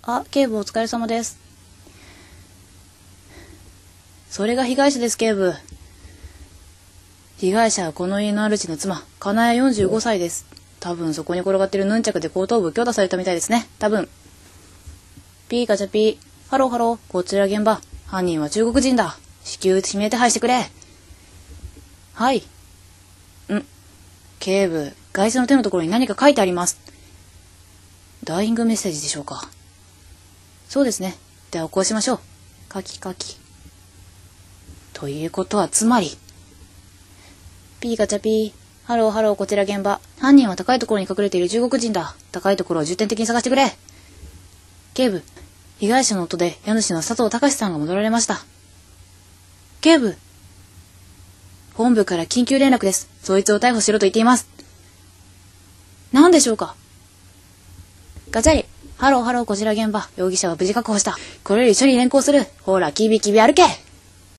あ、警部お疲れ様です。それが被害者です、警部。被害者はこの家の主の妻、金谷45歳です。多分そこに転がってるヌンチャクで後頭部強打されたみたいですね。多分。ピーガチャピー。ハローハロー。こちら現場。犯人は中国人だ。至急指名手配してくれ。はい。警部、外車の手のところに何か書いてあります。ダイイングメッセージでしょうか。そうですね。ではこうしましょう。カキカキ。ということはつまり。ピーガチャピー。ハローハロー、こちら現場。犯人は高いところに隠れている中国人だ。高いところを重点的に探してくれ。警部、被害者の夫で家主の佐藤隆さんが戻られました。警部、本部から緊急連絡です。そいつを逮捕しろと言っています。何でしょうか。ガチャリ。ハローハロー、こちら現場。容疑者は無事確保した。これより処理連行する。ほら、キビキビ歩け。